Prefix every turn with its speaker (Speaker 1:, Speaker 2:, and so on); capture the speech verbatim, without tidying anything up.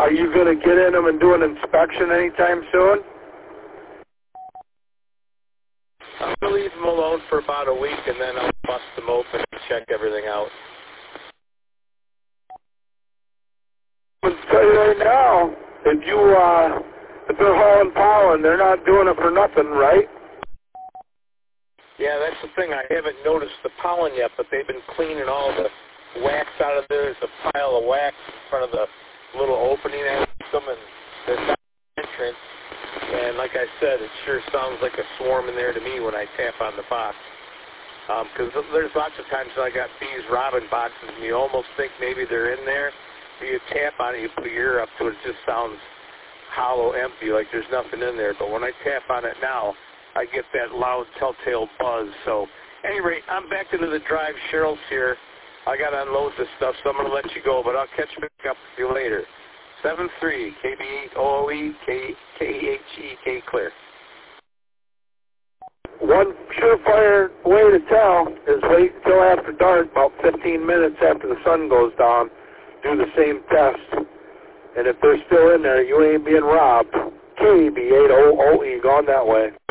Speaker 1: are you going to get in them and do an inspection anytime soon?
Speaker 2: I'm going to leave them alone for about a week, and then I'll bust them open and check everything out.
Speaker 1: I'm going to tell you right now, if you, uh, if they're hauling pollen, they're not doing it for nothing, right?
Speaker 2: Yeah, that's the thing. I haven't noticed the pollen yet, but they've been cleaning all the wax out of there. There's a pile of wax in front of the little opening at them, and there's not an entrance. And like I said, it sure sounds like a swarm in there to me when I tap on the box. Because um, there's lots of times when I got bees robbing boxes, and you almost think maybe they're in there. You tap on it, you put your ear up to it, it just sounds hollow, empty, like there's nothing in there. But when I tap on it now, I get that loud telltale buzz. So, at any rate, I'm back into the drive. Cheryl's here. I got to unload this stuff, so I'm going to let you go, but I'll catch back up with you later. seven three K B eight O O E K E H E K clear.
Speaker 1: One surefire way to tell is wait until after dark, about fifteen minutes after the sun goes down, do the same test. And if they're still in there, you ain't being robbed. K B eight O O E, gone that way.